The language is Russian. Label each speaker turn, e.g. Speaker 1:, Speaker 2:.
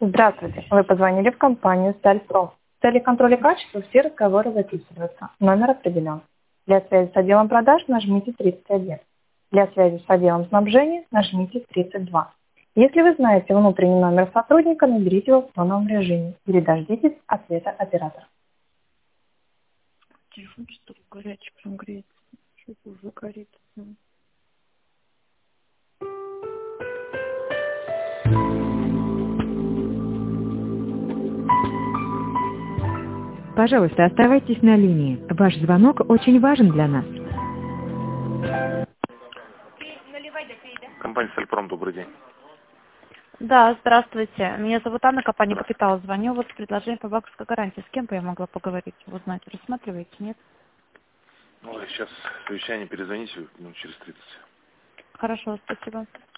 Speaker 1: Здравствуйте. Вы позвонили в компанию «Стальпром». В цели контроля качества все разговоры записываются. Номер определен. Для связи с отделом продаж нажмите 31. Для связи с отделом снабжения нажмите 32. Если вы знаете внутренний номер сотрудника, наберите его в тоновом режиме или дождитесь ответа оператора.
Speaker 2: Телефон что ли горячий, прям греется. Что-то уже горит.
Speaker 3: Пожалуйста, оставайтесь на линии. Ваш звонок очень важен для нас.
Speaker 4: Компания «Стальпром», добрый день.
Speaker 2: Да, здравствуйте. Меня зовут Анна, компания «Капитал». Звоню вот с предложением по банковской гарантии. С кем бы я могла поговорить, узнать? Рассматриваете, нет?
Speaker 4: Ой, сейчас совещание, перезвоните минут через 30.
Speaker 2: Хорошо, спасибо.